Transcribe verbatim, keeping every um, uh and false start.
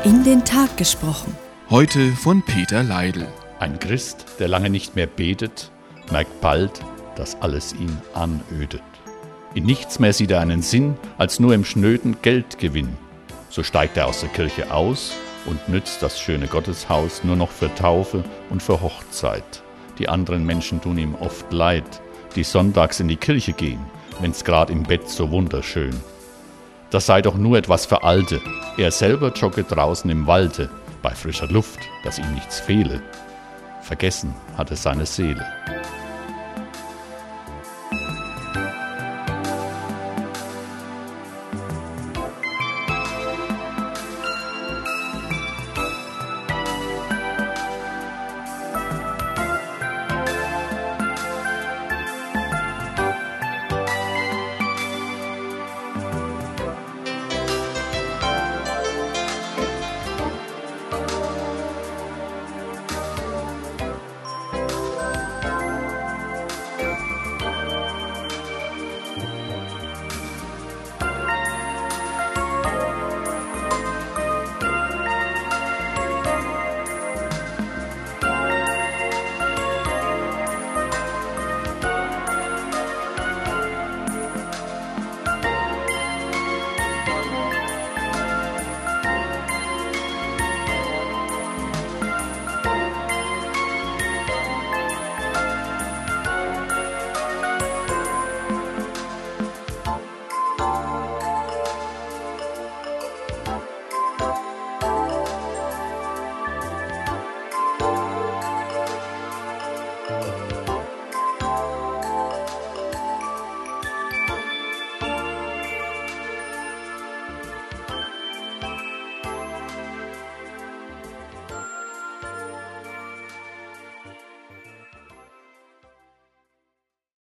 In den Tag gesprochen. Heute von Peter Leidl. Ein Christ, der lange nicht mehr betet, merkt bald, dass alles ihn anödet. In nichts mehr sieht er einen Sinn, als nur im schnöden Geldgewinn. So steigt er aus der Kirche aus und nützt das schöne Gotteshaus nur noch für Taufe und für Hochzeit. Die anderen Menschen tun ihm oft leid, die sonntags in die Kirche gehen, wenn's grad im Bett so wunderschön. Das sei doch nur etwas für Alte. Er selber jogge draußen im Walde, bei frischer Luft, dass ihm nichts fehle. Vergessen hat er seine Seele.